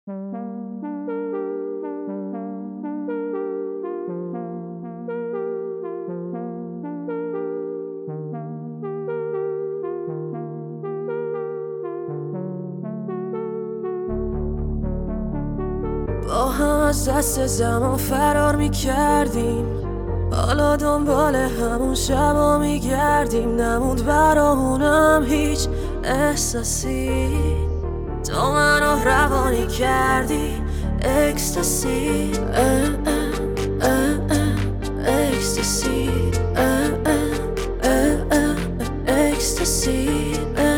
با هم از دست زمان فرار میکردیم، حالا دنبال همون شبا میگردیم. نموند برامونم هیچ احساسی، تو منو روانی کردی. اکستاسی اکستاسی اکستاسی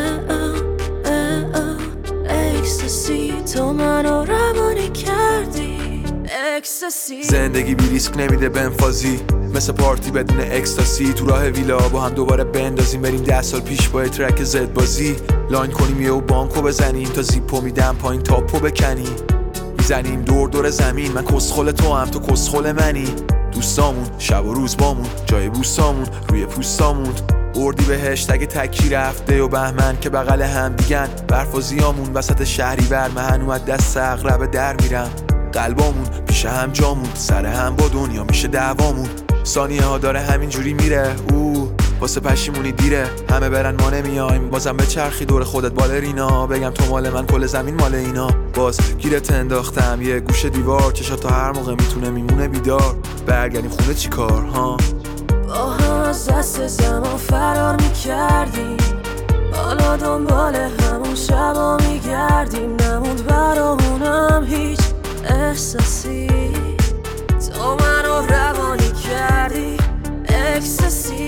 اکستاسی، تو منو روانی کردی. اکستاسی زندگی بی ریسک نمیده بنفازی، مثل پارتی بدون اکستاسی. تو راه ویلا با هم دوباره بندازیم، بریم 10 سال پیش با ترک زد بازی. لاین کنیم یه و بانکو بزنیم، تا زیپو میدم پایین تاپو بکنیم. میزنیم دور دور زمین، من کسخل تو هم تو کسخل منی. دوستامون شب و روز بامون، جای بوسامون روی پوستامون. اردی بهشت اگه تکی رفته و بهمن که بغل هم دیگن. برف و زیامون وسط شهری بر من اومد دست اغرب در میرم. قلبامون پیش هم جامون، سر هم با دنیا میشه دعوامون. ثانیه ها داره همینجوری میره، واسه پشیمونی دیره. همه برن ما نمیایم، بازم به چرخی دور خودت بالرینا. بگم تو مال من کل زمین مال اینا. باز گیرت انداختم یه گوشه دیوار، چشات تا هر موقع میتونه میمونه بیدار. برگردیم خونه چی کار ها؟ با هم از دست زمان فرار میکردیم، حالا دنبال همون شبا میگردیم. نموند برامونم هیچ احساسی، تو منو روانی کردی. اکستاسی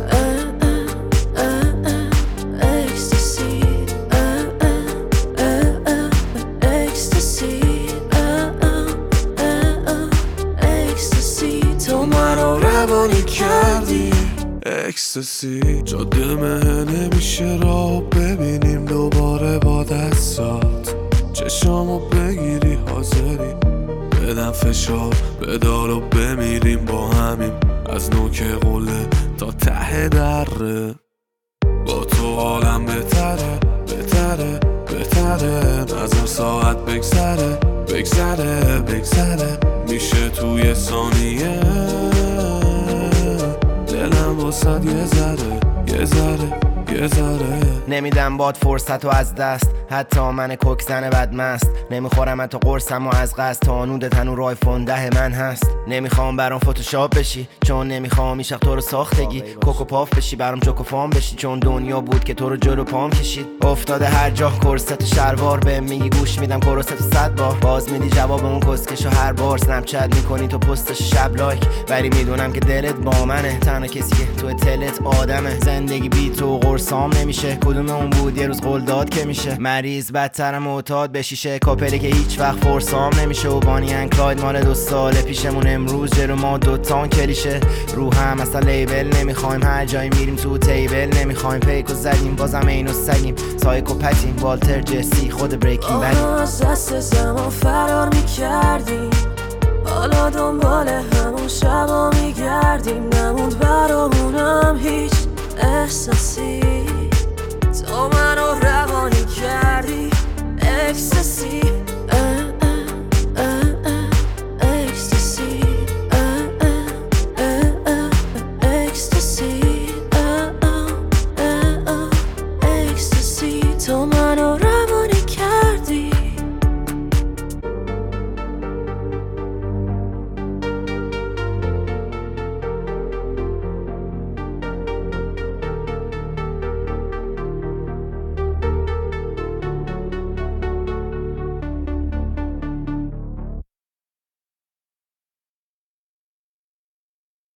اکستاسی اکستاسی اکستاسی، تو منو روانی کردی. اکستاسی جاده مه نمیشه راه ببینیم دوباره با دستات. چشامو بگیری حاضری بدم فشار بدار و بمیریم با همیم. از نوک قله تا ته دره، با تو عالم بهتره بهتره بهتره. نظر ساعت بگذره بگذره بگذره، میشه توی ثانیه. دلم واسد یه ذره یه ذره یه ذره. نمیدم باد فرصت و از دست، حتی من کوک زن بدمست. نمیخورم حتی قرصم و از قصد، تا نود تنور آیفون 10 من هست. نمیخوام برام فتوشاپ بشی، چون نمیخوام ایشق تو رو ساختگی. کوکو پاف بشی برام جوکو فام بشی، چون دنیا بود که تو رو جلو پام کشید. افتاده هر جا کرست و شلوار، به میگی گوش میدم کرست 100 بار. باز میدی جواب اون کسکشو هر بار. سنپچت میکنی تو پستش شب لایک، ولی میدونم که دلت با منه. تنها کسی که تو تلت آدمه. زندگی بی تو قرصام نمیشه، کدوم اون بود یه روز قول داد که میشه. مریض بدترم معتاد به شیشه، کاپلی که هیچ وقت فرسام نمیشه. و بانی ان کلاید مال 2 سال پیشمون، امروز جلو ما دوتان کلیشه. رو هم اصلا لیبل نمیخوایم، هر جایی میریم تو تیبل نمیخوایم. پیکو زدیم بازم اینو سگیم، سایکوپتیم والتر جسی خود بریکینگ بد. از دست زمان فرار میکردیم، حالا دنبال همون شبا میگردیم. نموند برامونم هیچ احساسی، تو منو روانی کردی. اکستاسی